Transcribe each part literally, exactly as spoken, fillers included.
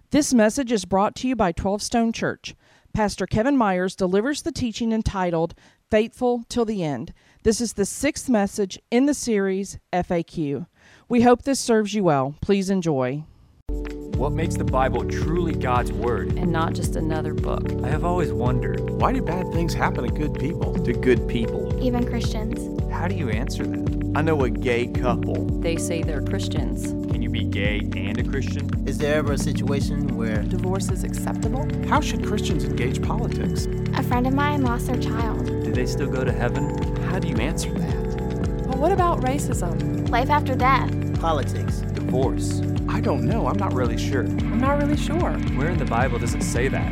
This message is brought to you by twelve Stone Church. Pastor Kevin Myers delivers the teaching entitled Faithful Till the End. This is the sixth message in the series, F A Q. We hope this serves you well. Please enjoy. What makes the Bible truly God's Word? And not just another book. I have always wondered. Why do bad things happen to good people? To good people. Even Christians. How do you answer that? I know a gay couple. They say they're Christians. Can you be gay and a Christian? Is there ever a situation where divorce is acceptable? How should Christians engage politics? A friend of mine lost their child. Do they still go to heaven? How do you answer that? Well, what about racism? Life after death. Politics. Divorce. I don't know. I'm not really sure. I'm not really sure. Where in the Bible does it say that?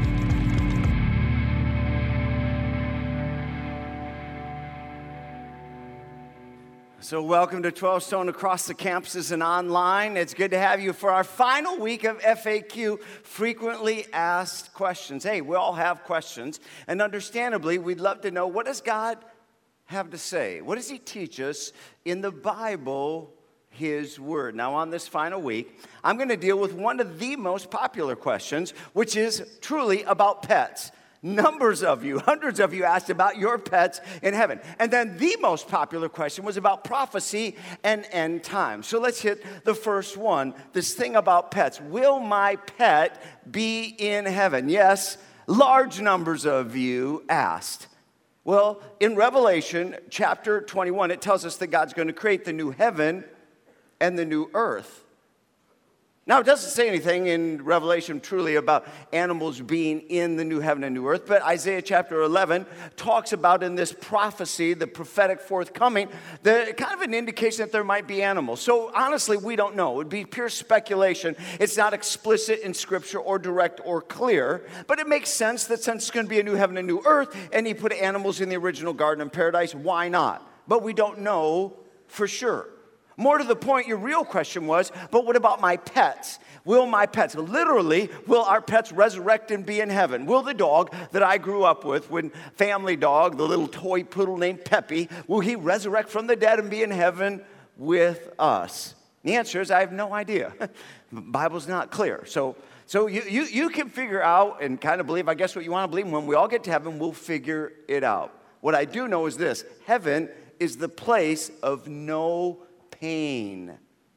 So welcome to twelve Stone across the campuses and online. It's good to have you for our final week of F A Q, Frequently Asked Questions. Hey, we all have questions, and understandably, we'd love to know, what does God have to say? What does he teach us in the Bible, his word? Now, on this final week, I'm going to deal with one of the most popular questions, which is truly about pets. Numbers of you, hundreds of you asked about your pets in heaven. And then the most popular question was about prophecy and end time. So let's hit the first one, this thing about pets. Will my pet be in heaven? Yes, large numbers of you asked. Well, in Revelation chapter twenty-one, it tells us that God's going to create the new heaven and the new earth. Now, it doesn't say anything in Revelation truly about animals being in the new heaven and new earth, but Isaiah chapter eleven talks about in this prophecy, the prophetic forthcoming, the kind of an indication that there might be animals. So honestly, we don't know. It would be pure speculation. It's not explicit in Scripture or direct or clear, but it makes sense that since it's going to be a new heaven and new earth, and he put animals in the original Garden of Paradise, why not? But we don't know for sure. More to the point, your real question was, but what about my pets? Will my pets, literally, will our pets resurrect and be in heaven? Will the dog that I grew up with, when family dog, the little toy poodle named Peppy, will he resurrect from the dead and be in heaven with us? The answer is, I have no idea. The Bible's not clear. So, so you, you, you can figure out and kind of believe, I guess, what you want to believe. When we all get to heaven, we'll figure it out. What I do know is this: heaven is the place of no pain,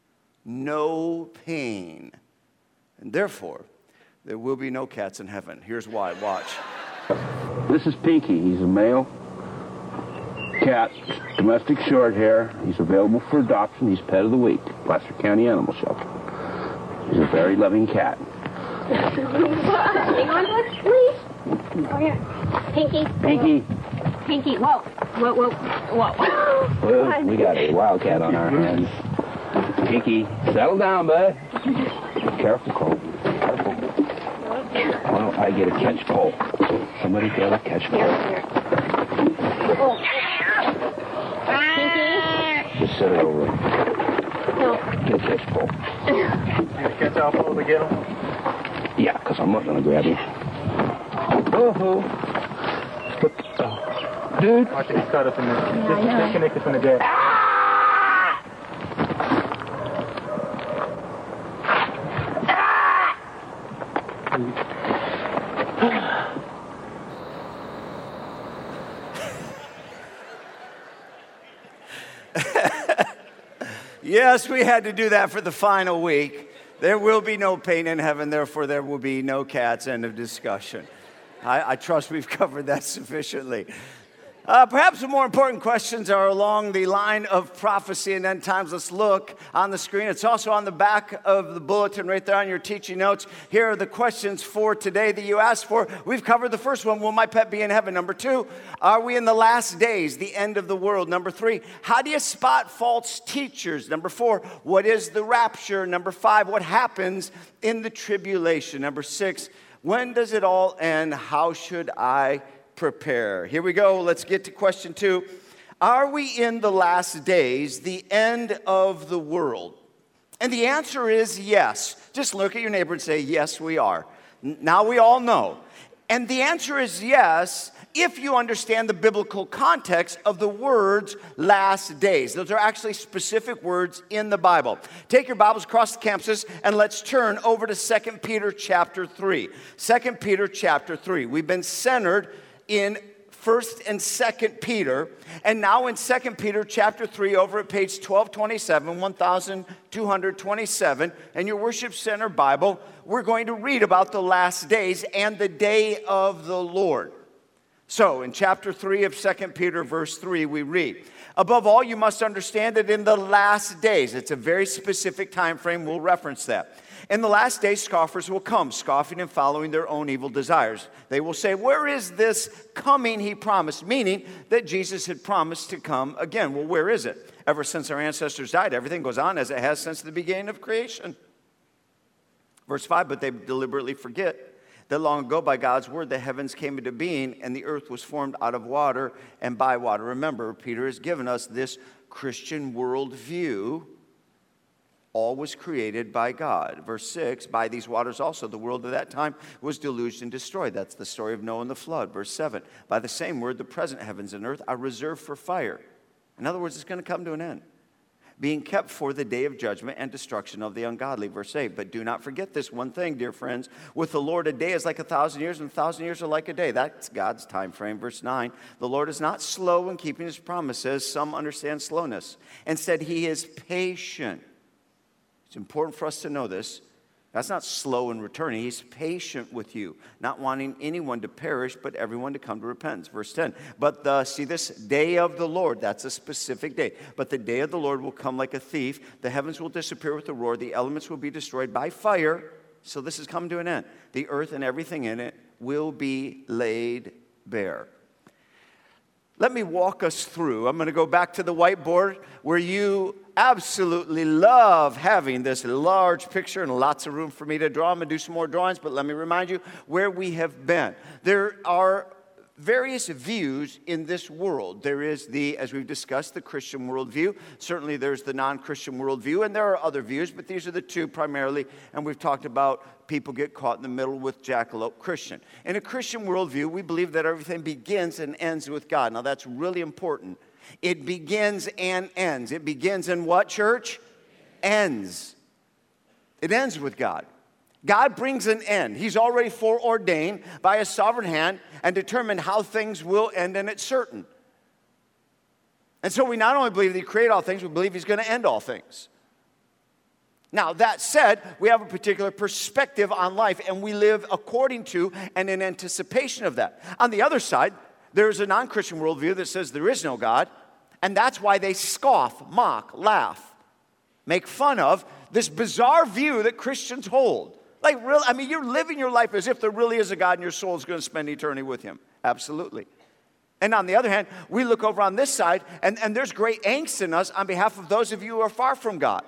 no pain. And therefore, there will be no cats in heaven. Here's why. Watch. This is Pinky. He's a male cat, domestic short hair. He's available for adoption. He's pet of the week, Placer County Animal Shelter. He's a very loving cat. Hang on to it, please. Oh, yeah. Pinky. Pinky. Pinky, whoa. Whoa, whoa, whoa. Well, we got a wildcat on our hands. Pinky, settle down, bud. Careful, Cole. Careful. Why don't I get a catch pole? Somebody get a catch pole. Oh. Pinky. Just set it over. No. Get a catch pole. Catch off over to get him? Yeah, because I'm not going to grab him. Oh-ho. Dude. Watch it, he's caught up in there. Just yeah, disconnected from the dead. Ah! Yes, we had to do that for the final week. There will be no pain in heaven, therefore there will be no cats. End of discussion. I, I trust we've covered that sufficiently. Uh, perhaps the more important questions are along the line of prophecy and end times. Let's look on the screen. It's also on the back of the bulletin right there on your teaching notes. Here are the questions for today that you asked for. We've covered the first one. Will my pet be in heaven? Number two, are we in the last days, the end of the world? Number three, how do you spot false teachers? Number four, what is the rapture? Number five, what happens in the tribulation? Number six, when does it all end? How should I prepare? Here we go. Let's get to question two. Are we in the last days, the end of the world? And the answer is yes. Just look at your neighbor and say, yes, we are. Now we all know. And the answer is yes, if you understand the biblical context of the words last days. Those are actually specific words in the Bible. Take your Bibles across the campuses and let's turn over to Second Peter chapter three. Second Peter chapter three. We've been centered in First and Second Peter, and now in Second Peter chapter three over at page twelve twenty-seven, twelve twenty-seven, in your Worship Center Bible, we're going to read about the last days and the day of the Lord. So, in chapter three of Second Peter, verse three, we read, above all, you must understand that in the last days, it's a very specific time frame, we'll reference that. In the last days, scoffers will come, scoffing and following their own evil desires. They will say, where is this coming he promised? Meaning that Jesus had promised to come again. Well, where is it? Ever since our ancestors died, everything goes on as it has since the beginning of creation. Verse five, but they deliberately forget that long ago by God's word the heavens came into being and the earth was formed out of water and by water. Remember, Peter has given us this Christian worldview. All was created by God. Verse six, by these waters also the world of that time was deluged and destroyed. That's the story of Noah and the flood. Verse seven, by the same word the present heavens and earth are reserved for fire. In other words, it's going to come to an end, being kept for the day of judgment and destruction of the ungodly. Verse eight, but do not forget this one thing, dear friends. With the Lord, a day is like a thousand years, and a thousand years are like a day. That's God's time frame. Verse nine, the Lord is not slow in keeping his promises. Some understand slowness. Instead, he is patient. It's important for us to know this. That's not slow in returning. He's patient with you, not wanting anyone to perish, but everyone to come to repentance. Verse ten, but the, see this, day of the Lord, that's a specific day. But the day of the Lord will come like a thief. The heavens will disappear with a roar. The elements will be destroyed by fire. So this has come to an end. The earth and everything in it will be laid bare. Let me walk us through. I'm going to go back to the whiteboard where you absolutely love having this large picture and lots of room for me to draw. I'm going to do some more drawings, but let me remind you where we have been. There are various views in this world. There is the, as we've discussed, the Christian worldview. Certainly there's the non-Christian worldview, and there are other views, but these are the two primarily, and we've talked about people get caught in the middle with jackalope Christian. In a Christian worldview, we believe that everything begins and ends with God. Now that's really important. It begins and ends. It begins in what, church? Ends. It ends with God. God brings an end. He's already foreordained by his sovereign hand and determined how things will end, and it's certain. And so we not only believe that he created all things, we believe he's going to end all things. Now, that said, we have a particular perspective on life, and we live according to and in anticipation of that. On the other side, there's a non-Christian worldview that says there is no God, and that's why they scoff, mock, laugh, make fun of this bizarre view that Christians hold. Like, really, I mean, you're living your life as if there really is a God and your soul is going to spend eternity with him. Absolutely. And on the other hand, we look over on this side, and, and there's great angst in us on behalf of those of you who are far from God.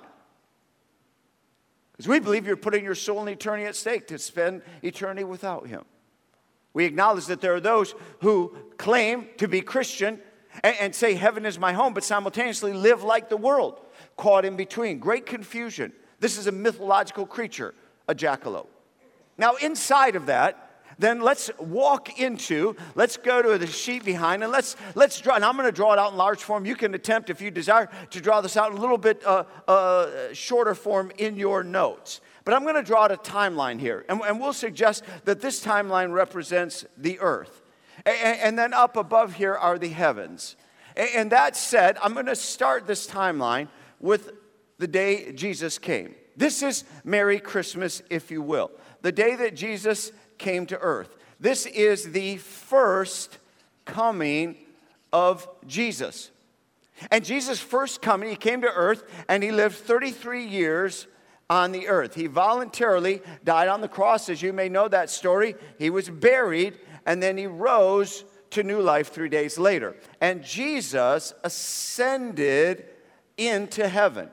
Because we believe you're putting your soul and eternity at stake to spend eternity without him. We acknowledge that there are those who claim to be Christian and, and say heaven is my home, but simultaneously live like the world, caught in between. Great confusion. This is a mythological creature, a jackalope. Now, inside of that, then let's walk into, let's go to the sheet behind, and let's let's draw, and I'm going to draw it out in large form. You can attempt, if you desire, to draw this out in a little bit uh, uh, shorter form in your notes. But I'm going to draw out a timeline here, and, and we'll suggest that this timeline represents the earth. And, and then up above here are the heavens. And, and that said, I'm going to start this timeline with the day Jesus came. This is Merry Christmas, if you will. The day that Jesus came to earth. This is the first coming of Jesus. And Jesus' first coming, he came to earth, and he lived thirty-three years on the earth. He voluntarily died on the cross, as you may know that story. He was buried, and then he rose to new life three days later. And Jesus ascended into heaven.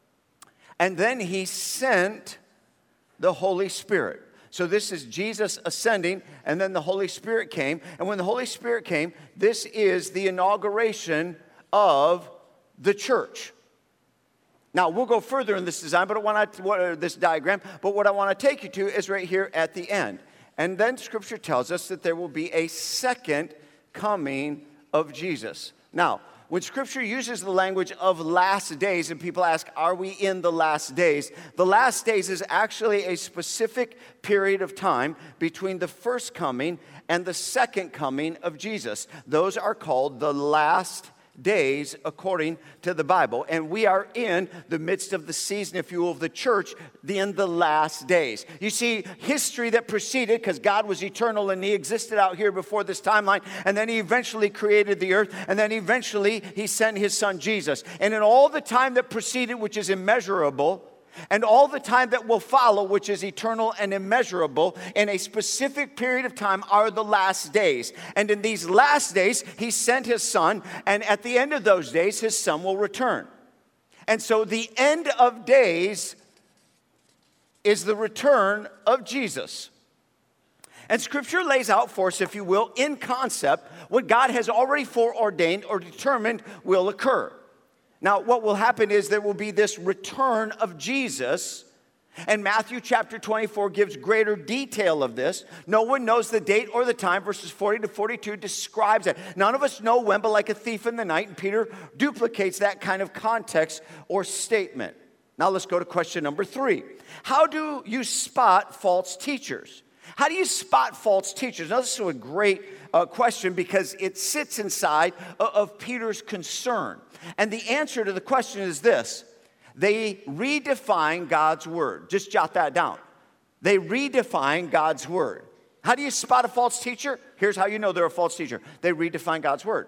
And then he sent the Holy Spirit. So this is Jesus ascending, and then the Holy Spirit came. And when the Holy Spirit came, this is the inauguration of the church. Now, we'll go further in this design, but I want to, this diagram, but what I want to take you to is right here at the end. And then Scripture tells us that there will be a second coming of Jesus. Now, when Scripture uses the language of last days, and people ask, are we in the last days? The last days is actually a specific period of time between the first coming and the second coming of Jesus. Those are called the last days according to the Bible. And we are in the midst of the season, if you will, of the church in the last days. You see, history that preceded, because God was eternal and he existed out here before this timeline, and then he eventually created the earth, and then eventually he sent his son Jesus. And in all the time that preceded, which is immeasurable, and all the time that will follow, which is eternal and immeasurable, in a specific period of time are the last days. And in these last days, he sent his son, and at the end of those days, his son will return. And so the end of days is the return of Jesus. And Scripture lays out for us, if you will, in concept, what God has already foreordained or determined will occur. Now, what will happen is there will be this return of Jesus, and Matthew chapter twenty-four gives greater detail of this. No one knows the date or the time. Verses forty to forty-two describes it. None of us know when, but like a thief in the night, and Peter duplicates that kind of context or statement. Now, let's go to question number three. How do you spot false teachers? How do you spot false teachers? Now, this is a great uh, question because it sits inside of, of Peter's concern. And the answer to the question is this: they redefine God's word. Just jot that down. They redefine God's word. How do you spot a false teacher? Here's how you know they're a false teacher. They redefine God's word.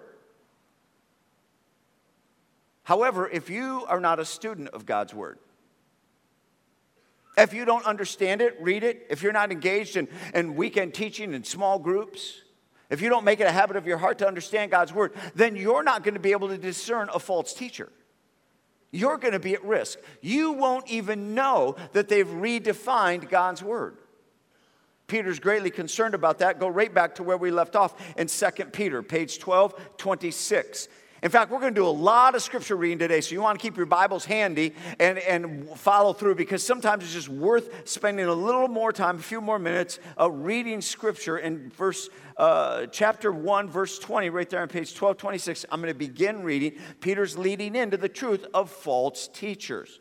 However, if you are not a student of God's word, if you don't understand it, read it, if you're not engaged in, in weekend teaching in small groups, if you don't make it a habit of your heart to understand God's word, then you're not going to be able to discern a false teacher. You're going to be at risk. You won't even know that they've redefined God's word. Peter's greatly concerned about that. Go right back to where we left off in Second Peter, page twelve twenty-six. In fact, we're going to do a lot of scripture reading today, so you want to keep your Bibles handy and, and follow through, because sometimes it's just worth spending a little more time, a few more minutes, uh, reading scripture. In verse uh, chapter one, verse twenty, right there on page twelve twenty-six, I'm going to begin reading. Peter's leading into the truth of false teachers.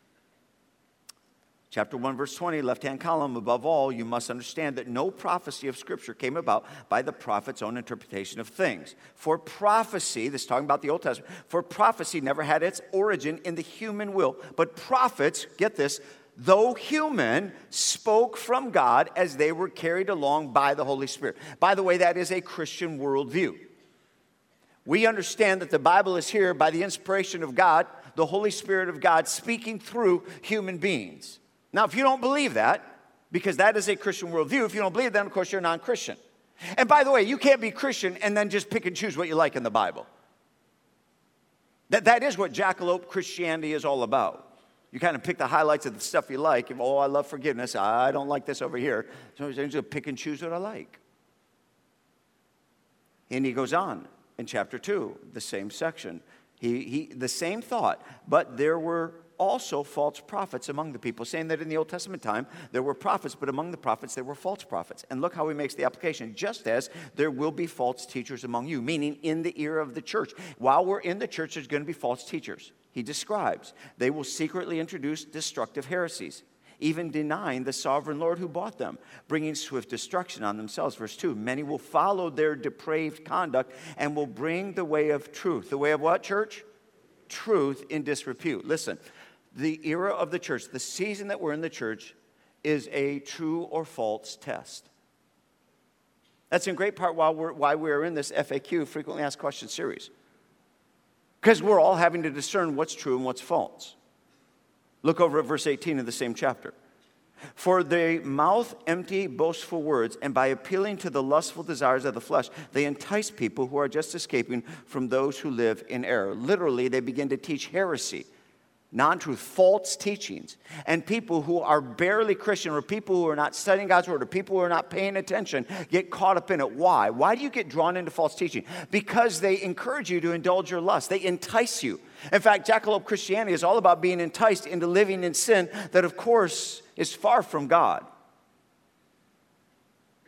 Chapter one, verse twenty, left-hand column, above all, you must understand that no prophecy of Scripture came about by the prophet's own interpretation of things. For prophecy, this is talking about the Old Testament, for prophecy never had its origin in the human will. But prophets, get this, though human, spoke from God as they were carried along by the Holy Spirit. By the way, that is a Christian worldview. We understand that the Bible is here by the inspiration of God, the Holy Spirit of God, speaking through human beings. Now, if you don't believe that, because that is a Christian worldview, if you don't believe that, of course, you're non-Christian. And by the way, you can't be Christian and then just pick and choose what you like in the Bible. That, that is what jackalope Christianity is all about. You kind of pick the highlights of the stuff you like. Oh, I love forgiveness. I don't like this over here. So I just pick and choose what I like. And he goes on in chapter two, the same section. He, he, the same thought, but there were also false prophets among the people, saying that in the Old Testament time there were prophets, but among the prophets there were false prophets. And look how he makes the application. Just as there will be false teachers among you, meaning in the era of the church. While we're in the church, there's going to be false teachers. He describes they will secretly introduce destructive heresies, even denying the sovereign Lord who bought them, bringing swift destruction on themselves. Verse two, many will follow their depraved conduct and will bring the way of truth. The way of what, church? Truth in disrepute. Listen, the era of the church, the season that we're in the church, is a true or false test. That's in great part why we're, why we're in this F A Q, Frequently Asked Questions series. Because we're all having to discern what's true and what's false. Look over at verse eighteen of the same chapter. For they mouth empty, boastful words, and by appealing to the lustful desires of the flesh, they entice people who are just escaping from those who live in error. Literally, they begin to teach heresy, non-truth, false teachings. And people who are barely Christian, or people who are not studying God's word, or people who are not paying attention, get caught up in it. Why? Why do you get drawn into false teaching? Because they encourage you to indulge your lust. They entice you. In fact, jackalope Christianity is all about being enticed into living in sin that, of course, is far from God.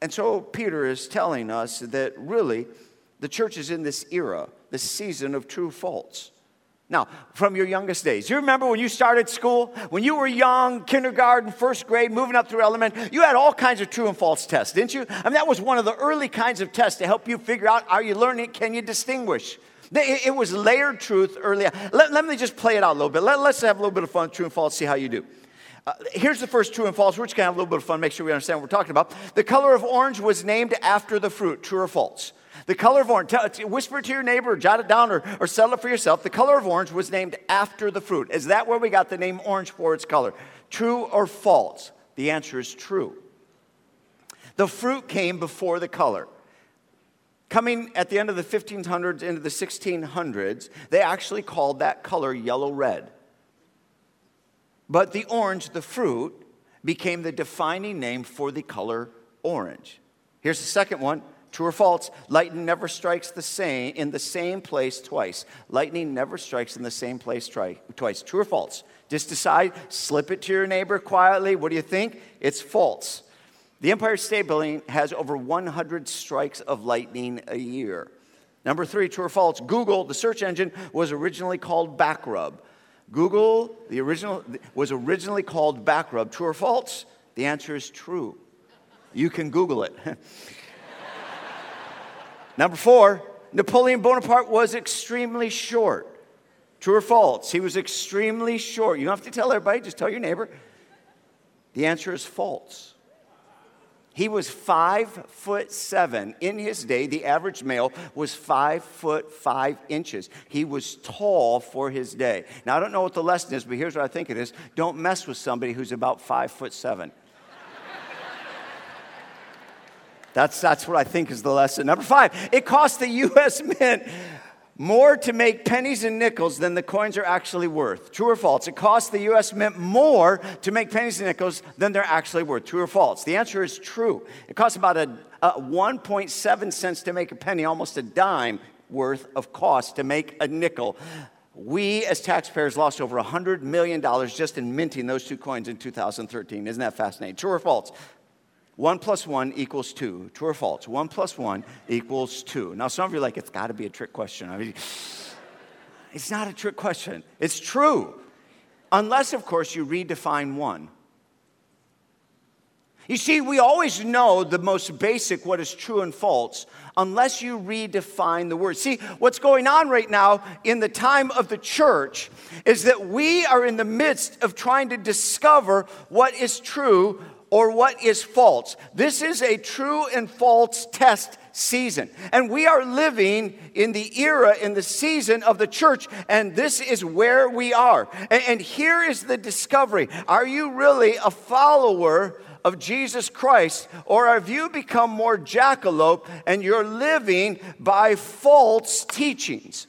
And so Peter is telling us that really the church is in this era, this season of true false. Now, from your youngest days, you remember when you started school, when you were young, kindergarten, first grade, moving up through elementary, you had all kinds of true and false tests, didn't you? I mean, that was one of the early kinds of tests to help you figure out, are you learning, can you distinguish? It, it was layered truth early on. Let, let me just play it out a little bit. Let, let's have a little bit of fun, true and false, see how you do. Uh, here's the first true and false. We're just going to have a little bit of fun, make sure we understand what we're talking about. The color of orange was named after the fruit, true or false? The color of orange, tell, whisper it to your neighbor, or jot it down, or, or settle it for yourself. The color of orange was named after the fruit. Is that where we got the name orange for its color? True or false? The answer is true. The fruit came before the color. Coming at the end of the fifteen hundreds into the sixteen hundreds, they actually called that color yellow-red. But the orange, the fruit, became the defining name for the color orange. Here's the second one. True or false? Lightning never strikes the same in the same place twice. Lightning never strikes in the same place tri- twice. True or false? Just decide, slip it to your neighbor quietly. What do you think? It's false. The Empire State Building has over one hundred strikes of lightning a year. Number three, true or false? Google, the search engine, was originally called Backrub. Google, the original, was originally called Backrub. True or false? The answer is true. You can Google it. Number four, Napoleon Bonaparte was extremely short. True or false? He was extremely short. You don't have to tell everybody, just tell your neighbor. The answer is false. He was five foot seven. In his day, the average male was five foot five inches. He was tall for his day. Now, I don't know what the lesson is, but here's what I think it is. Don't mess with somebody who's about five foot seven. That's, that's what I think is the lesson. Number five, it cost the U S Mint more to make pennies and nickels than the coins are actually worth. True or false? It costs the U S Mint more to make pennies and nickels than they're actually worth. True or false? The answer is true. It costs about a, a one point seven cents to make a penny, almost a dime worth of cost to make a nickel. We, as taxpayers, lost over one hundred million dollars just in minting those two coins in two thousand thirteen. Isn't that fascinating? True or false? One plus one equals two. True or false? One plus one equals two. Now, some of you are like, it's got to be a trick question. I mean, it's not a trick question. It's true. Unless, of course, you redefine one. You see, we always know the most basic, what is true and false, unless you redefine the word. See, what's going on right now in the time of the church is that we are in the midst of trying to discover what is true or what is false. This is a true and false test season. And we are living in the era, in the season of the church, and this is where we are. And, and here is the discovery. Are you really a follower of Jesus Christ, or have you become more jackalope and you're living by false teachings?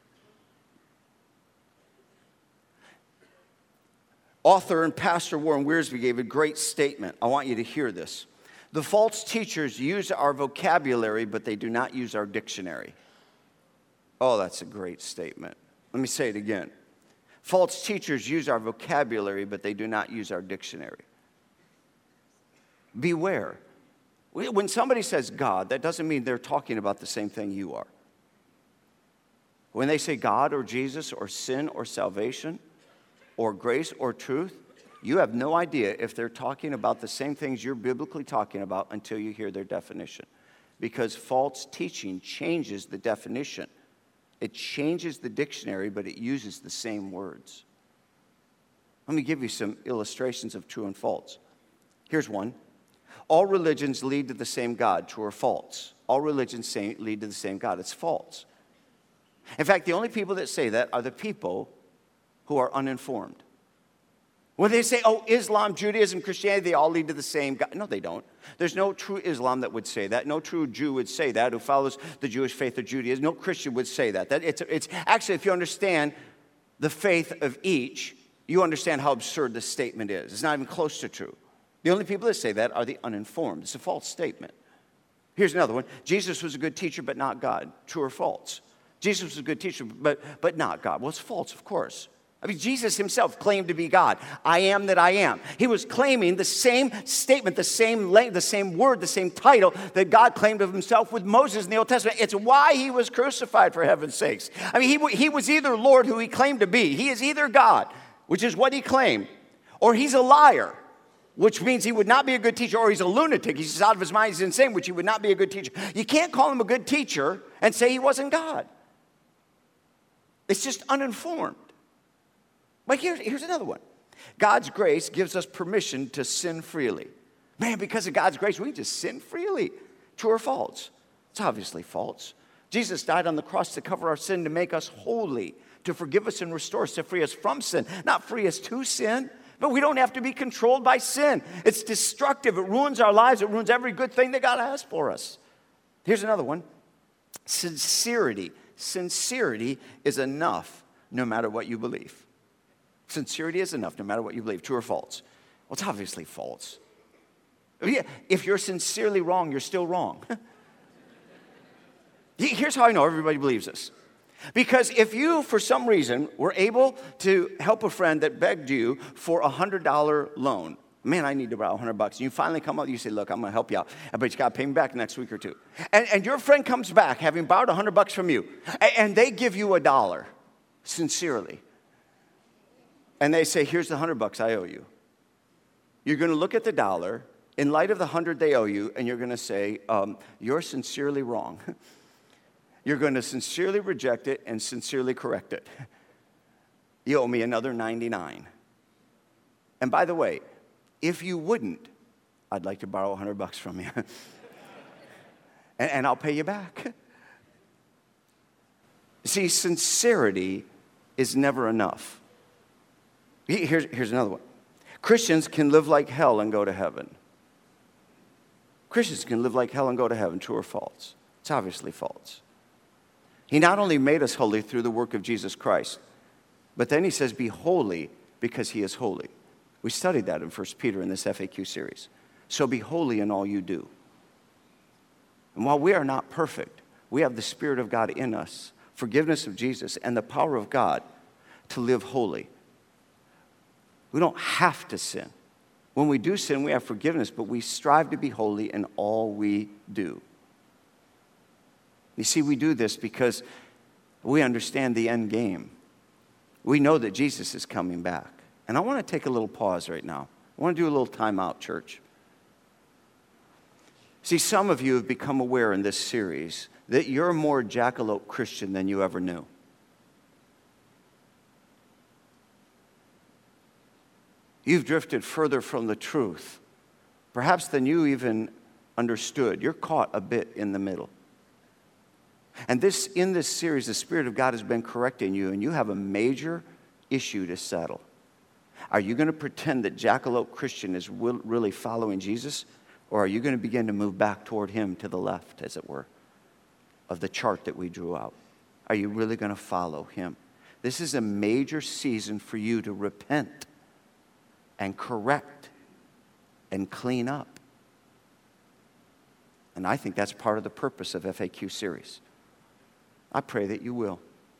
Author and pastor Warren Wiersbe gave a great statement. I want you to hear this. The false teachers use our vocabulary, but they do not use our dictionary. Oh, that's a great statement. Let me say it again. False teachers use our vocabulary, but they do not use our dictionary. Beware. When somebody says God, that doesn't mean they're talking about the same thing you are. When they say God or Jesus or sin or salvation, or grace or truth, you have no idea if they're talking about the same things you're biblically talking about until you hear their definition. Because false teaching changes the definition. It changes the dictionary, but it uses the same words. Let me give you some illustrations of true and false. Here's one. All religions lead to the same God, true or false? All religions say, lead to the same God. It's false. In fact, the only people that say that are the people who are uninformed. When they say, oh, Islam, Judaism, Christianity, they all lead to the same God. No, they don't. There's no true Islam that would say that. No true Jew would say that who follows the Jewish faith or Judaism. No Christian would say that. that it's, it's actually, if you understand the faith of each, you understand how absurd this statement is. It's not even close to true. The only people that say that are the uninformed. It's a false statement. Here's another one. Jesus was a good teacher, but not God. True or false? Jesus was a good teacher, but, but not God. Well, it's false, of course. I mean, Jesus himself claimed to be God. I am that I am. He was claiming the same statement, the same length, the same word, the same title that God claimed of himself with Moses in the Old Testament. It's why he was crucified, for heaven's sakes. I mean, he, he was either Lord, who he claimed to be. He is either God, which is what he claimed, or he's a liar, which means he would not be a good teacher, or he's a lunatic. He's out of his mind, he's insane, which he would not be a good teacher. You can't call him a good teacher and say he wasn't God. It's just uninformed. But here's, here's another one. God's grace gives us permission to sin freely. Man, because of God's grace, we can just sin freely. True or false? It's obviously false. Jesus died on the cross to cover our sin, to make us holy, to forgive us and restore us, to free us from sin, not free us to sin. But we don't have to be controlled by sin. It's destructive. It ruins our lives. It ruins every good thing that God has for us. Here's another one. Sincerity. Sincerity is enough no matter what you believe. Sincerity is enough no matter what you believe. True or false? Well, it's obviously false. If you're sincerely wrong, you're still wrong. Here's how I know everybody believes this. Because if you, for some reason, were able to help a friend that begged you for a one hundred dollar loan, man, I need to borrow one hundred bucks. And you finally come up, you say, look, I'm going to help you out, but you got to pay me back next week or two. And, and your friend comes back, having borrowed one hundred bucks from you, and, and they give you a dollar, sincerely. And they say, here's the one hundred bucks I owe you. You're going to look at the dollar in light of the one hundred they owe you, and you're going to say, um, you're sincerely wrong. You're going to sincerely reject it and sincerely correct it. You owe me another ninety-nine. And by the way, if you wouldn't, I'd like to borrow one hundred bucks from you. and, and I'll pay you back. See, sincerity is never enough. Here's, here's another one. Christians can live like hell and go to heaven. Christians can live like hell and go to heaven. True or false? It's obviously false. He not only made us holy through the work of Jesus Christ, but then he says, be holy because he is holy. We studied that in First Peter in this F A Q series. So be holy in all you do. And while we are not perfect, we have the Spirit of God in us, forgiveness of Jesus, and the power of God to live holy. We don't have to sin. When we do sin, we have forgiveness, but we strive to be holy in all we do. You see, we do this because we understand the end game. We know that Jesus is coming back. And I want to take a little pause right now. I want to do a little time out, church. See, some of you have become aware in this series that you're more jackalope Christian than you ever knew. You've drifted further from the truth, perhaps than you even understood. You're caught a bit in the middle. And this, in this series, the Spirit of God has been correcting you, and you have a major issue to settle. Are you going to pretend that jackalope Christian is will, really following Jesus, or are you going to begin to move back toward him to the left, as it were, of the chart that we drew out? Are you really going to follow him? This is a major season for you to repent and correct and clean up. And I think that's part of the purpose of F A Q series. I pray that you will.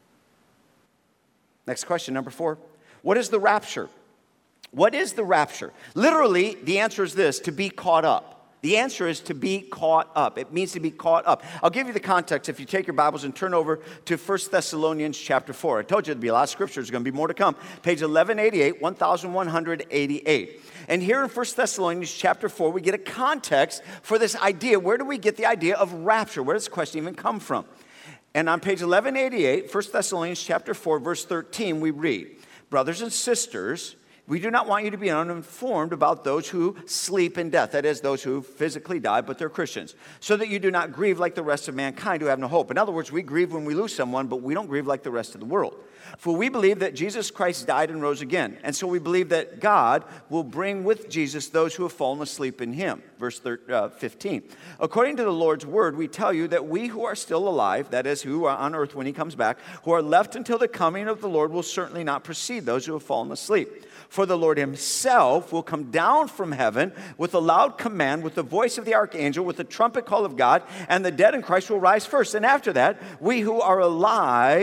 Next question, number four. What is the rapture? What is the rapture? Literally, the answer is this: to be caught up. The answer is to be caught up. It means to be caught up. I'll give you the context if you take your Bibles and turn over to First Thessalonians chapter four. I told you there'd be a lot of scripture. There's going to be more to come. Page eleven eighty-eight, eleven eighty-eight. And here in First Thessalonians chapter four, we get a context for this idea. Where do we get the idea of rapture? Where does the question even come from? And on page eleven eighty-eight, First Thessalonians chapter four, verse thirteen, we read, brothers and sisters, we do not want you to be uninformed about those who sleep in death. That is, those who physically die, but they're Christians. So that you do not grieve like the rest of mankind who have no hope. In other words, we grieve when we lose someone, but we don't grieve like the rest of the world. For we believe that Jesus Christ died and rose again. And so we believe that God will bring with Jesus those who have fallen asleep in him. Verse fifteen. According to the Lord's word, we tell you that we who are still alive, that is, who are on earth when he comes back, who are left until the coming of the Lord, will certainly not precede those who have fallen asleep. For the Lord himself will come down from heaven with a loud command, with the voice of the archangel, with the trumpet call of God, and the dead in Christ will rise first. And after that, we who are alive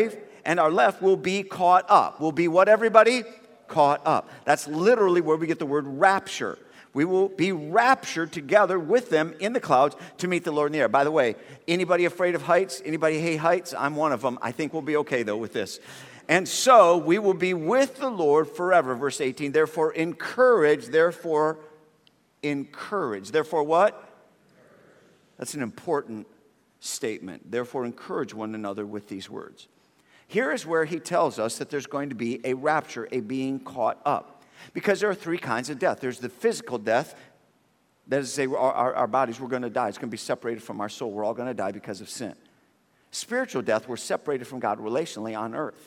and our left will be caught up. Will be what, everybody? Caught up. That's literally where we get the word rapture. We will be raptured together with them in the clouds to meet the Lord in the air. By the way, anybody afraid of heights? Anybody hate heights? I'm one of them. I think we'll be okay, though, with this. And so we will be with the Lord forever. Verse eighteen, therefore encourage, therefore encourage. Therefore what? That's an important statement. Therefore encourage one another with these words. Here is where he tells us that there's going to be a rapture, a being caught up. Because there are three kinds of death. There's the physical death. That is to say, our, our, our bodies, we're going to die. It's going to be separated from our soul. We're all going to die because of sin. Spiritual death, we're separated from God relationally on earth.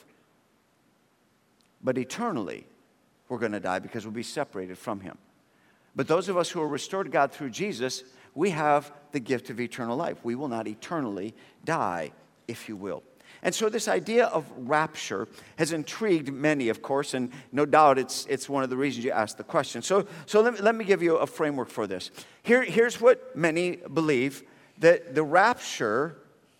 But eternally, we're going to die because we'll be separated from him. But those of us who are restored to God through Jesus, we have the gift of eternal life. We will not eternally die, if you will. And so this idea of rapture has intrigued many, of course, and no doubt it's it's one of the reasons you asked the question. So, so let, me, let me give you a framework for this. Here, here's what many believe, that the rapture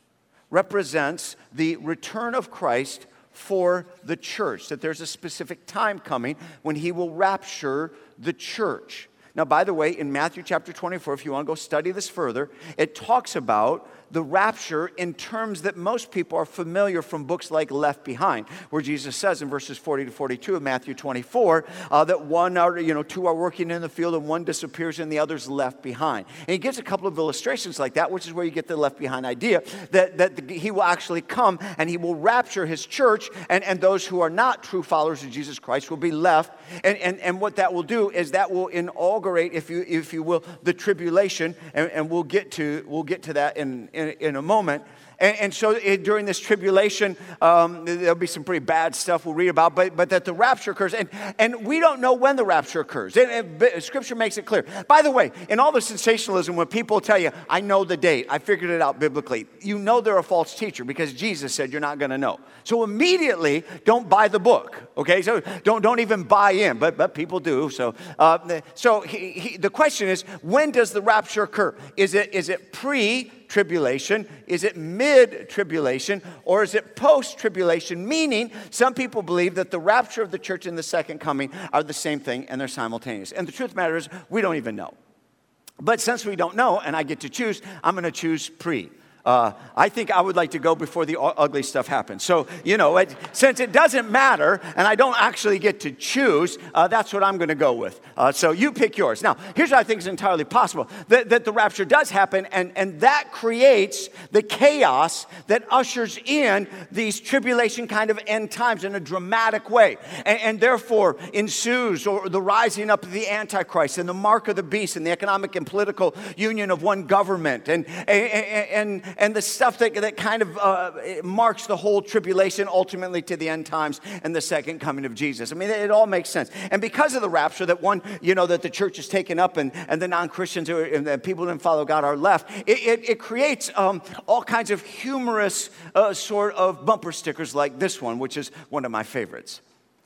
represents the return of Christ for the church, that there's a specific time coming when he will rapture the church. Now, by the way, in Matthew chapter twenty-four, if you want to go study this further, it talks about the rapture in terms that most people are familiar from books like Left Behind, where Jesus says in verses forty to forty-two of Matthew twenty-four uh, that one are, you know, two are working in the field and one disappears and the other's left behind. And he gives a couple of illustrations like that, which is where you get the left behind idea, that, that the, he will actually come and he will rapture his church, and, and those who are not true followers of Jesus Christ will be left. And, and, and what that will do is that will inaugurate, if you if you will, the tribulation, and, and we'll get to we'll get to that in In, in a moment. And, and so it, during this tribulation, um, there'll be some pretty bad stuff we'll read about, but, but that the rapture occurs. And, and we don't know when the rapture occurs. And, and Scripture makes it clear. By the way, in all the sensationalism, when people tell you, I know the date, I figured it out biblically, you know they're a false teacher because Jesus said you're not going to know. So immediately, don't buy the book, okay? So don't, don't even buy in, but, but people do. So, uh, so he, he, the question is, when does the rapture occur? Is it, is it pre tribulation? Is it mid-tribulation? Or is it post-tribulation? Meaning, some people believe that the rapture of the church and the second coming are the same thing and they're simultaneous. And the truth of the matter is, we don't even know. But since we don't know, and I get to choose, I'm going to choose pre. Uh, I think I would like to go before the ugly stuff happens. So, you know, it, since it doesn't matter and I don't actually get to choose, uh, that's what I'm going to go with. Uh, so you pick yours. Now, here's what I think is entirely possible. That, that the rapture does happen, and, and that creates the chaos that ushers in these tribulation kind of end times in a dramatic way. And, and therefore ensues or the rising up of the Antichrist and the mark of the beast and the economic and political union of one government. And, and, and And the stuff that, that kind of uh, marks the whole tribulation ultimately to the end times and the second coming of Jesus. I mean, it all makes sense. And because of the rapture, that one, you know, that the church is taken up and, and the non-Christians or, and the people who didn't follow God are left, it, it, it creates um, all kinds of humorous uh, sort of bumper stickers like this one, which is one of my favorites.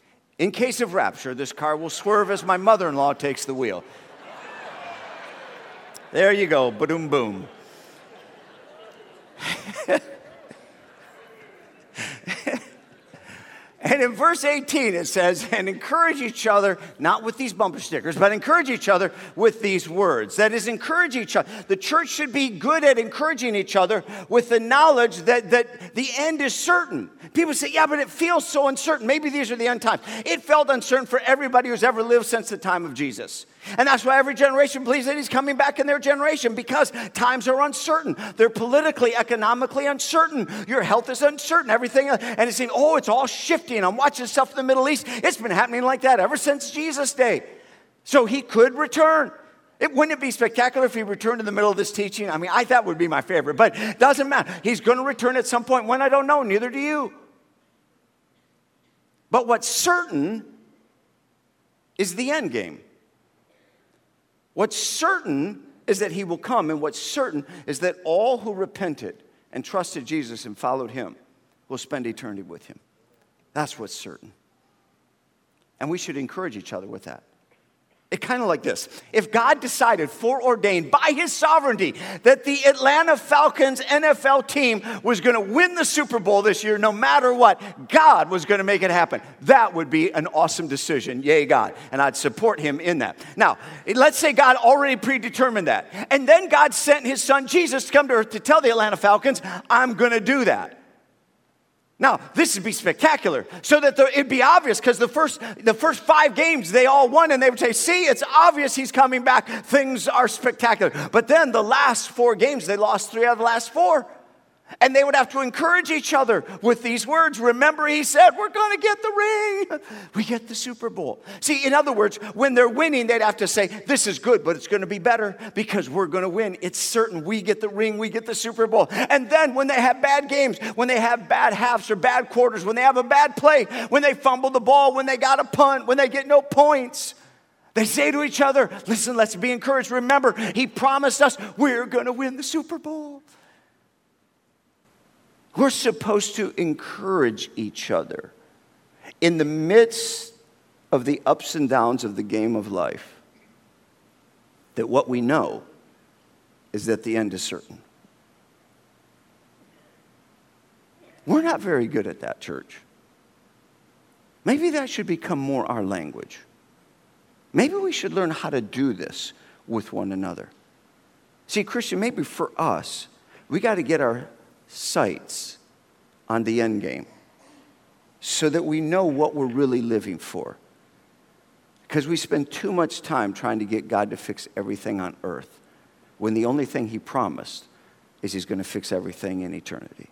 In case of rapture, this car will swerve as my mother-in-law takes the wheel. There you go, ba-doom boom. And in verse eighteen it says, and encourage each other, not with these bumper stickers, but encourage each other with these words. That is, encourage each other. The church should be good at encouraging each other with the knowledge that, that the end is certain. People say, yeah, but it feels so uncertain. Maybe these are the end times. It felt uncertain for everybody who's ever lived since the time of Jesus. And that's why every generation believes that he's coming back in their generation, because times are uncertain. They're politically, economically uncertain. Your health is uncertain. Everything, and it's saying, oh, it's all shifting. I'm watching stuff in the Middle East. It's been happening like that ever since Jesus' day. So he could return. It, wouldn't it be spectacular if he returned in the middle of this teaching? I mean, I thought would be my favorite, but it doesn't matter. He's going to return at some point. When, I don't know. Neither do you. But what's certain is the end game. What's certain is that he will come, and what's certain is that all who repented and trusted Jesus and followed him will spend eternity with him. That's what's certain. And we should encourage each other with that. It kind of like this. If God decided, foreordained by his sovereignty, that the Atlanta Falcons N F L team was going to win the Super Bowl this year, no matter what, God was going to make it happen. That would be an awesome decision. Yay, God. And I'd support him in that. Now, let's say God already predetermined that. And then God sent his son Jesus to come to earth to tell the Atlanta Falcons, I'm going to do that. Now, this would be spectacular, so that the, it'd be obvious, because the first, the first five games, they all won, and they would say, see, it's obvious he's coming back. Things are spectacular. But then the last four games, they lost three out of the last four. And they would have to encourage each other with these words. Remember, he said, we're going to get the ring. We get the Super Bowl. See, in other words, when they're winning, they'd have to say, this is good, but it's going to be better because we're going to win. It's certain. We get the ring. We get the Super Bowl. And then when they have bad games, when they have bad halves or bad quarters, when they have a bad play, when they fumble the ball, when they got a punt, when they get no points, they say to each other, listen, let's be encouraged. Remember, he promised us we're going to win the Super Bowl. We're supposed to encourage each other in the midst of the ups and downs of the game of life, that what we know is that the end is certain. We're not very good at that, church. Maybe that should become more our language. Maybe we should learn how to do this with one another. See, Christian, maybe for us, we got to get our sights on the end game so that we know what we're really living for. Because we spend too much time trying to get God to fix everything on earth when the only thing he promised is he's going to fix everything in eternity.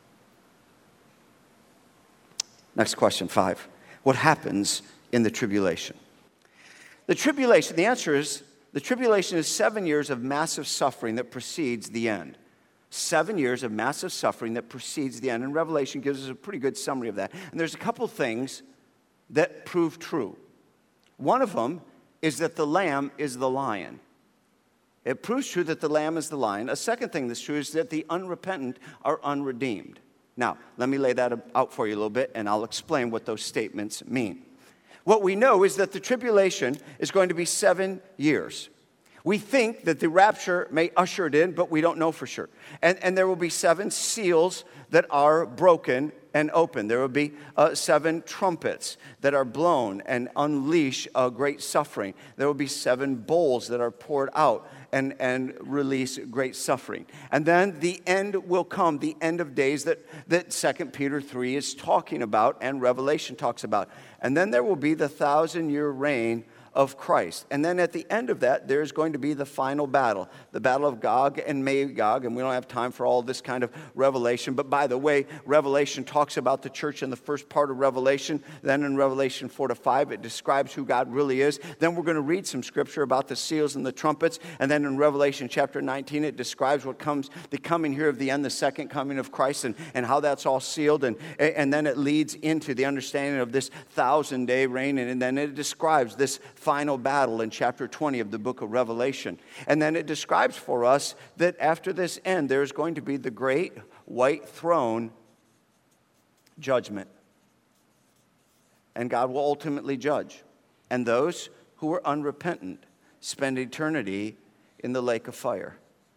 Next question, five. What happens in the tribulation? The tribulation, the answer is, the tribulation is seven years of massive suffering that precedes the end. Seven years of massive suffering that precedes the end. And Revelation gives us a pretty good summary of that. And there's a couple things that prove true. One of them is that the Lamb is the lion. It proves true that the Lamb is the lion. A second thing that's true is that the unrepentant are unredeemed. Now, let me lay that out for you a little bit, and I'll explain what those statements mean. What we know is that the tribulation is going to be seven years. We think that the rapture may usher it in, but we don't know for sure. And, and there will be seven seals that are broken and open. There will be uh, seven trumpets that are blown and unleash a great suffering. There will be seven bowls that are poured out and, and release great suffering. And then the end will come, the end of days that, that Second Peter three is talking about and Revelation talks about. And then there will be the thousand-year reign of Christ. And then at the end of that, there's going to be the final battle, the battle of Gog and Magog, and we don't have time for all this kind of revelation. But by the way, Revelation talks about the church in the first part of Revelation. Then in Revelation four to five, it describes who God really is. Then we're going to read some scripture about the seals and the trumpets. And then in Revelation chapter nineteen, it describes what comes, the coming here of the end, the second coming of Christ, and, and how that's all sealed. And, and then it leads into the understanding of this thousand-day reign. And then it describes this final battle in chapter twenty of the book of Revelation. And then it describes for us that after this end, there's going to be the great white throne judgment. And God will ultimately judge. And those who are unrepentant spend eternity in the lake of fire.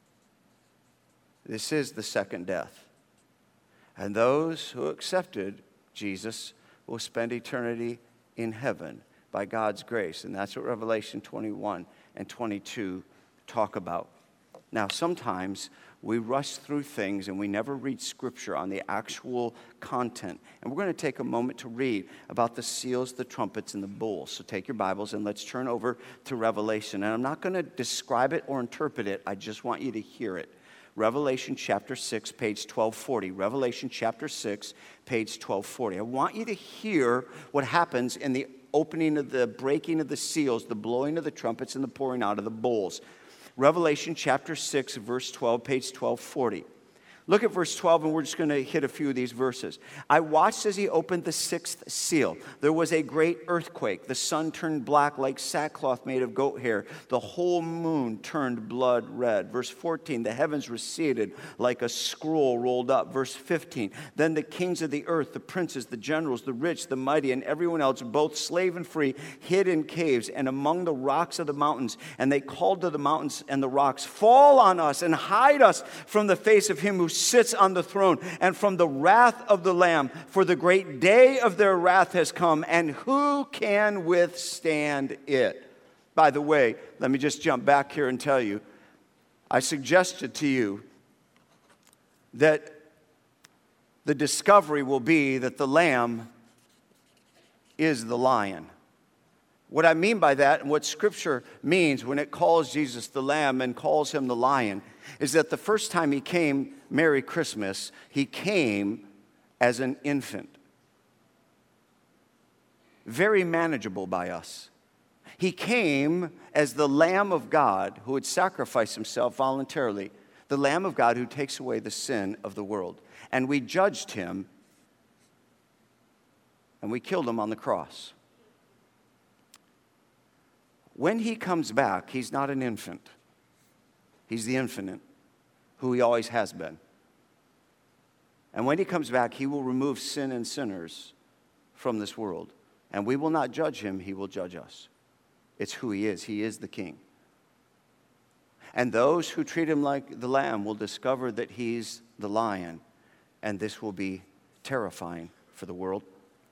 This is the second death. And those who accepted Jesus will spend eternity in heaven by God's grace. And that's what Revelation twenty-one and twenty-two talk about. Now, sometimes we rush through things and we never read scripture on the actual content. And we're going to take a moment to read about the seals, the trumpets, and the bowls. So take your Bibles and let's turn over to Revelation. And I'm not going to describe it or interpret it. I just want you to hear it. Revelation chapter six, page twelve forty. Revelation chapter six, page twelve forty. I want you to hear what happens in the opening of the breaking of the seals, the blowing of the trumpets, and the pouring out of the bowls. Revelation chapter six, verse twelve, page twelve forty. Look at verse twelve, and we're just going to hit a few of these verses. I watched as he opened the sixth seal. There was a great earthquake. The sun turned black like sackcloth made of goat hair. The whole moon turned blood red. Verse fourteen, the heavens receded like a scroll rolled up. Verse fifteen, then the kings of the earth, the princes, the generals, the rich, the mighty, and everyone else, both slave and free, hid in caves and among the rocks of the mountains. And they called to the mountains and the rocks, fall on us and hide us from the face of him who sits on the throne and from the wrath of the Lamb, for the great day of their wrath has come, and who can withstand it? By the way, let me just jump back here and tell you, I suggested to you that the discovery will be that the Lamb is the lion. What I mean by that, and what Scripture means when it calls Jesus the Lamb and calls him the lion, is that the first time he came, Merry Christmas, he came as an infant. Very manageable by us. He came as the Lamb of God who would sacrifice himself voluntarily, the Lamb of God who takes away the sin of the world. And we judged him, and we killed him on the cross. When he comes back, he's not an infant. He's the infinite, who he always has been. And when he comes back, he will remove sin and sinners from this world. And we will not judge him, he will judge us. It's who he is. He is the king. And those who treat him like the lamb will discover that he's the lion. And this will be terrifying for the world.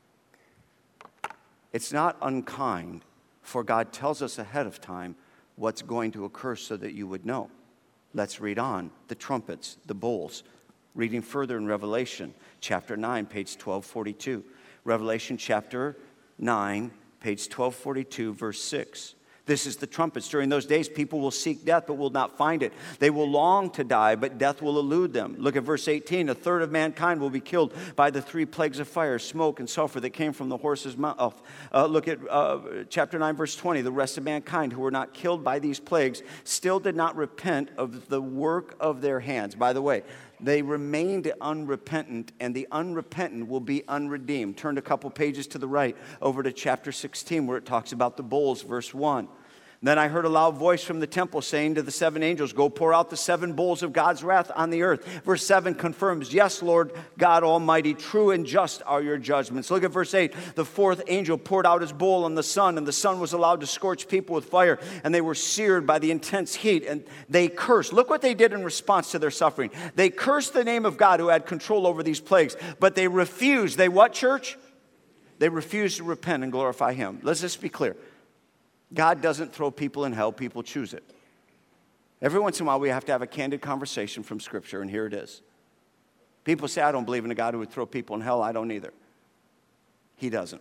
It's not unkind, for God tells us ahead of time what's going to occur so that you would know. Let's read on. The trumpets, the bowls. Reading further in Revelation chapter nine, page twelve forty-two. Revelation chapter nine, page twelve forty-two, verse six. This is the trumpets. During those days, people will seek death, but will not find it. They will long to die, but death will elude them. Look at verse eighteen. A third of mankind will be killed by the three plagues of fire, smoke, and sulfur that came from the horse's mouth. Uh, look at uh, chapter nine, verse twenty. The rest of mankind who were not killed by these plagues still did not repent of the work of their hands. By the way, they remained unrepentant, and the unrepentant will be unredeemed. Turn a couple pages to the right over to chapter sixteen, where it talks about the bowls, verse one. Then I heard a loud voice from the temple saying to the seven angels, go pour out the seven bowls of God's wrath on the earth. Verse seven confirms, yes, Lord God Almighty, true and just are your judgments. Look at verse eight. The fourth angel poured out his bowl on the sun, and the sun was allowed to scorch people with fire, and they were seared by the intense heat, and they cursed. Look what they did in response to their suffering. They cursed the name of God who had control over these plagues, but they refused. They what, church? They refused to repent and glorify him. Let's just be clear. God doesn't throw people in hell, people choose it. Every once in a while we have to have a candid conversation from Scripture, and here it is. People say, I don't believe in a God who would throw people in hell. I don't either. He doesn't.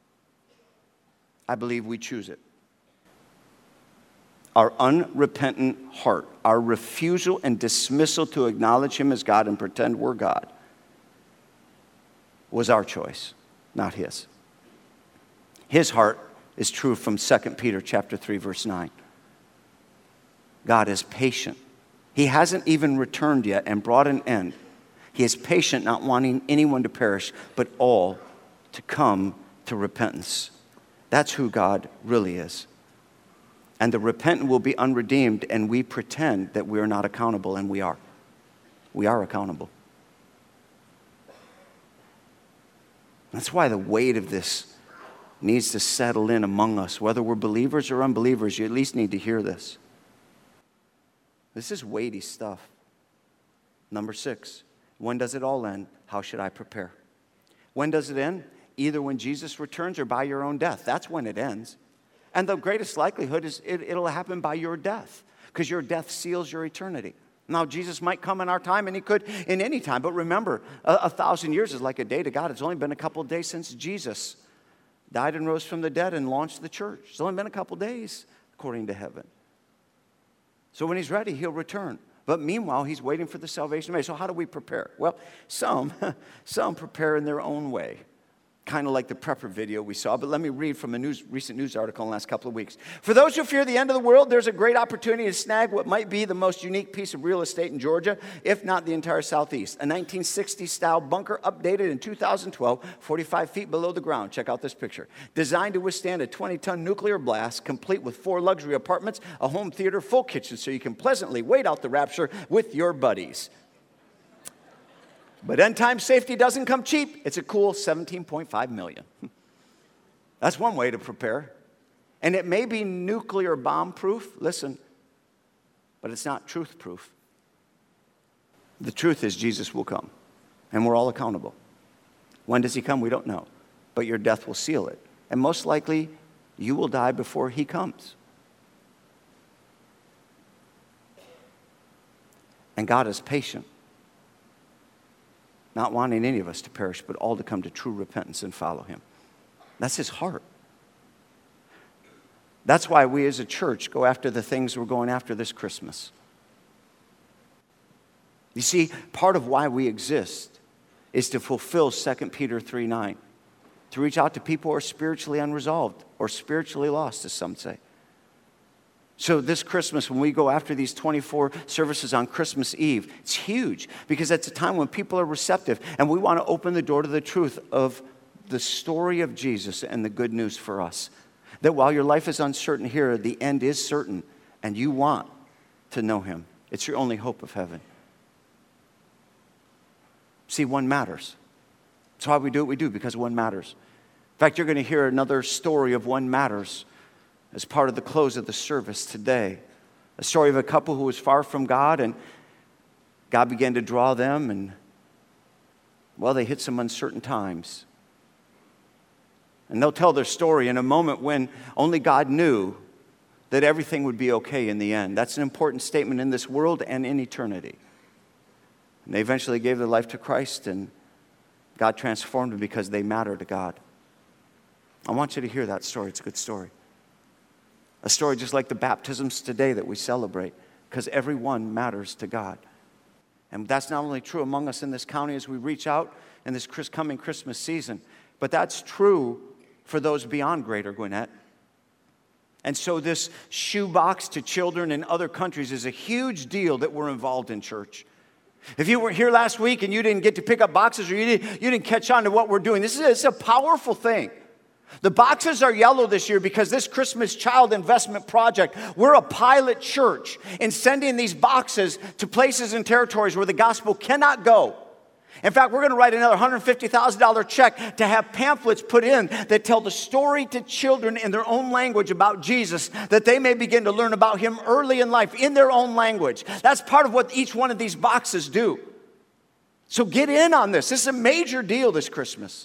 I believe we choose it. Our unrepentant heart, our refusal and dismissal to acknowledge him as God and pretend we're God, was our choice, not his. His heart is true from Second Peter chapter three, verse nine. God is patient. He hasn't even returned yet and brought an end. He is patient, not wanting anyone to perish, but all to come to repentance. That's who God really is. And the repentant will be unredeemed, and we pretend that we are not accountable, and we are. We are accountable. That's why the weight of this needs to settle in among us. Whether we're believers or unbelievers, you at least need to hear this. This is weighty stuff. Number six, when does it all end? How should I prepare? When does it end? Either when Jesus returns or by your own death. That's when it ends. And the greatest likelihood is it, it'll happen by your death, because your death seals your eternity. Now, Jesus might come in our time, and he could in any time. But remember, a, a thousand years is like a day to God. It's only been a couple of days since Jesus died and rose from the dead and launched the church. It's only been a couple days, according to heaven. So when he's ready, he'll return. But meanwhile, he's waiting for the salvation of man. So how do we prepare? Well, some, some prepare in their own way. kind of like the prepper video we saw, but let me read from a news, recent news article in the last couple of weeks. For those who fear the end of the world, there's a great opportunity to snag what might be the most unique piece of real estate in Georgia, if not the entire Southeast. A nineteen sixties-style bunker updated in two thousand twelve, forty-five feet below the ground. Check out this picture. Designed to withstand a twenty-ton nuclear blast, complete with four luxury apartments, a home theater, full kitchen, so you can pleasantly wait out the rapture with your buddies. But end-time safety doesn't come cheap. It's a cool seventeen point five million dollars. That's one way to prepare. And it may be nuclear bomb-proof, listen, but it's not truth-proof. The truth is Jesus will come, and we're all accountable. When does he come? We don't know. But your death will seal it. And most likely, you will die before he comes. And God is patient, not wanting any of us to perish, but all to come to true repentance and follow him. That's his heart. That's why we as a church go after the things we're going after this Christmas. You see, part of why we exist is to fulfill Second Peter three nine, to reach out to people who are spiritually unresolved or spiritually lost, as some say. So this Christmas, when we go after these twenty-four services on Christmas Eve, it's huge because it's a time when people are receptive and we want to open the door to the truth of the story of Jesus and the good news for us. That while your life is uncertain here, the end is certain and you want to know him. It's your only hope of heaven. See, one matters. That's why we do what we do, because one matters. In fact, you're going to hear another story of one matters as part of the close of the service today. A story of a couple who was far from God, and God began to draw them, and, well, they hit some uncertain times. And they'll tell their story in a moment when only God knew that everything would be okay in the end. That's an important statement in this world and in eternity. And they eventually gave their life to Christ, and God transformed them because they matter to God. I want you to hear that story. It's a good story. A story just like the baptisms today that we celebrate, because everyone matters to God. And that's not only true among us in this county as we reach out in this coming Christmas season, but that's true for those beyond Greater Gwinnett. And so this shoebox to children in other countries is a huge deal that we're involved in, church. If you weren't here last week and you didn't get to pick up boxes, or you didn't, you didn't catch on to what we're doing, this is it's a powerful thing. The boxes are yellow this year because this Christmas Child Investment Project, we're a pilot church in sending these boxes to places and territories where the gospel cannot go. In fact, we're going to write another one hundred fifty thousand dollars check to have pamphlets put in that tell the story to children in their own language about Jesus, that they may begin to learn about him early in life in their own language. That's part of what each one of these boxes do. So get in on this. This is a major deal this Christmas.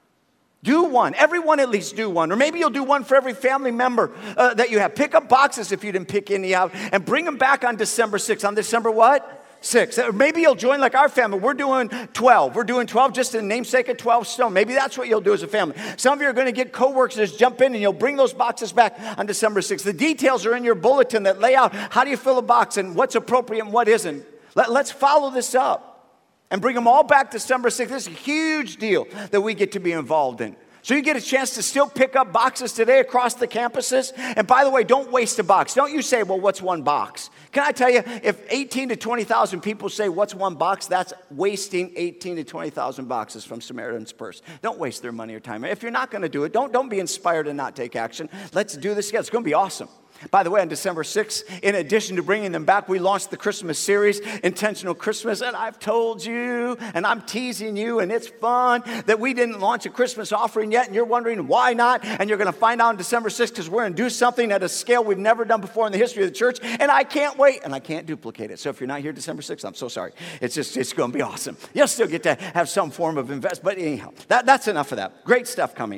Do one. Everyone at least do one. Or maybe you'll do one for every family member uh, that you have. Pick up boxes if you didn't pick any out and bring them back on December sixth. On December what? sixth. Or maybe you'll join like our family. We're doing twelve. We're doing twelve just in the namesake of twelve stone. Maybe that's what you'll do as a family. Some of you are going to get co-workers, jump in and you'll bring those boxes back on December sixth. The details are in your bulletin that lay out how do you fill a box and what's appropriate and what isn't. Let, let's follow this up. And bring them all back December sixth. This is a huge deal that we get to be involved in. So you get a chance to still pick up boxes today across the campuses. And by the way, don't waste a box. Don't you say, well, what's one box? Can I tell you, if eighteen to twenty thousand people say, what's one box? That's wasting eighteen to twenty thousand boxes from Samaritan's Purse. Don't waste their money or time. If you're not going to do it, don't, don't be inspired and not take action. Let's do this together. It's going to be awesome. By the way, on December sixth, in addition to bringing them back, we launched the Christmas series, Intentional Christmas. And I've told you, and I'm teasing you, and it's fun, that we didn't launch a Christmas offering yet, and you're wondering why not. And you're going to find out on December sixth because we're going to do something at a scale we've never done before in the history of the church. And I can't wait, and I can't duplicate it. So if you're not here December sixth, I'm so sorry. It's just, it's going to be awesome. You'll still get to have some form of investment. But anyhow, that, that's enough of that. Great stuff coming.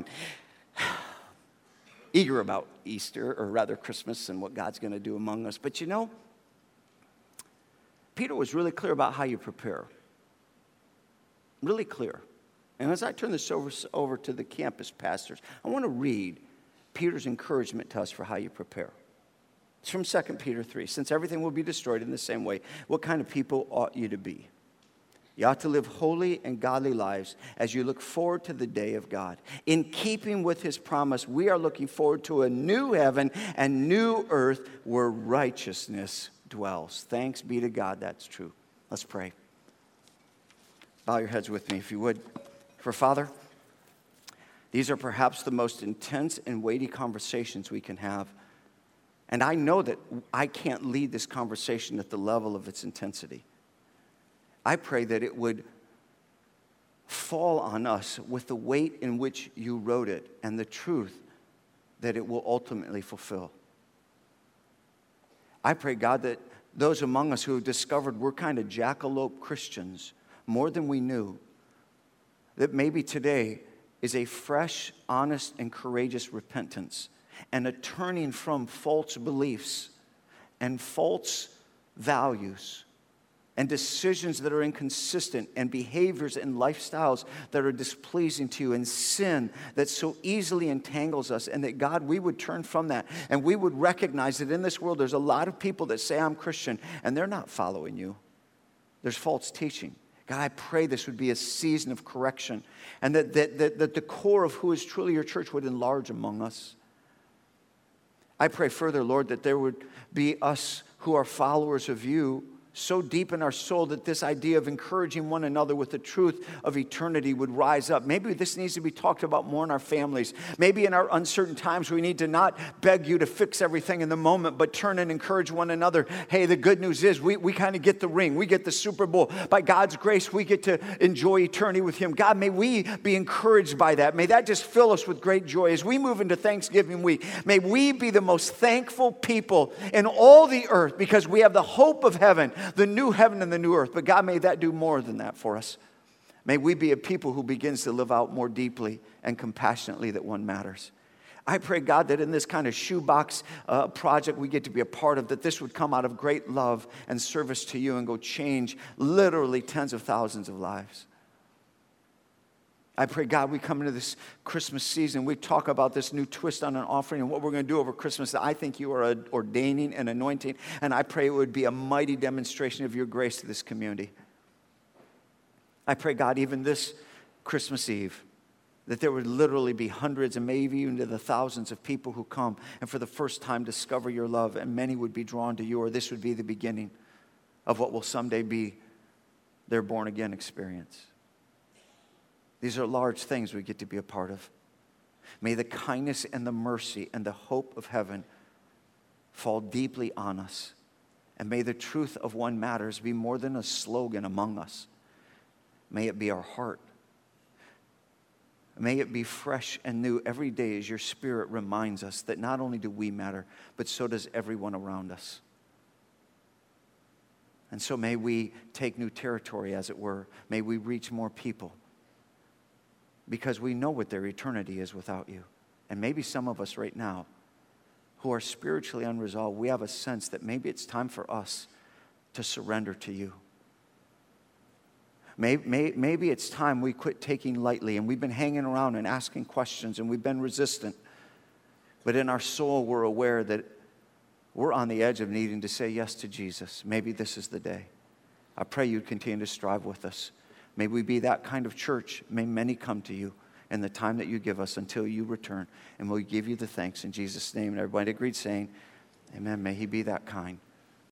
Eager about Easter, or rather Christmas, and what God's going to do among us. But you know, Peter was really clear about how you prepare. Really clear. And as I turn this over, over to the campus pastors, I want to read Peter's encouragement to us for how you prepare. It's from Second Peter three. Since everything will be destroyed in the same way, what kind of people ought you to be? You ought to live holy and godly lives as you look forward to the day of God. In keeping with his promise, we are looking forward to a new heaven and new earth where righteousness dwells. Thanks be to God, that's true. Let's pray. Bow your heads with me if you would. For Father, these are perhaps the most intense and weighty conversations we can have. And I know that I can't lead this conversation at the level of its intensity. I pray that it would fall on us with the weight in which you wrote it and the truth that it will ultimately fulfill. I pray, God, that those among us who have discovered we're kind of jackalope Christians more than we knew, that maybe today is a fresh, honest, and courageous repentance and a turning from false beliefs and false values and decisions that are inconsistent and behaviors and lifestyles that are displeasing to you and sin that so easily entangles us, and that, God, we would turn from that and we would recognize that in this world there's a lot of people that say I'm Christian and they're not following you. There's false teaching. God, I pray this would be a season of correction and that, that, that, that the core of who is truly your church would enlarge among us. I pray further, Lord, that there would be us who are followers of you so deep in our soul that this idea of encouraging one another with the truth of eternity would rise up. Maybe this needs to be talked about more in our families. Maybe in our uncertain times we need to not beg you to fix everything in the moment, but turn and encourage one another. Hey, the good news is we, we kind of get the ring. We get the Super Bowl. By God's grace, we get to enjoy eternity with him. God, may we be encouraged by that. May that just fill us with great joy. As we move into Thanksgiving week, may we be the most thankful people in all the earth because we have the hope of heaven, the new heaven and the new earth. But God, may that do more than that for us. May we be a people who begins to live out more deeply and compassionately that one matters. I pray, God, that in this kind of shoebox uh, project we get to be a part of, that this would come out of great love and service to you and go change literally tens of thousands of lives. I pray, God, we come into this Christmas season, we talk about this new twist on an offering and what we're going to do over Christmas that I think you are ordaining and anointing, and I pray it would be a mighty demonstration of your grace to this community. I pray, God, even this Christmas Eve, that there would literally be hundreds and maybe even to the thousands of people who come and for the first time discover your love, and many would be drawn to you, or this would be the beginning of what will someday be their born-again experience. These are large things we get to be a part of. May the kindness and the mercy and the hope of heaven fall deeply on us. And may the truth of one matters be more than a slogan among us. May it be our heart. May it be fresh and new every day as your Spirit reminds us that not only do we matter, but so does everyone around us. And so may we take new territory, as it were. May we reach more people, because we know what their eternity is without you. And maybe some of us right now who are spiritually unresolved, we have a sense that maybe it's time for us to surrender to you. Maybe, may, maybe it's time we quit taking lightly, and we've been hanging around and asking questions, and we've been resistant. But in our soul, we're aware that we're on the edge of needing to say yes to Jesus. Maybe this is the day. I pray you'd continue to strive with us. May we be that kind of church. May many come to you in the time that you give us until you return. And we'll give you the thanks in Jesus' name. And everybody agreed saying, amen. May he be that kind.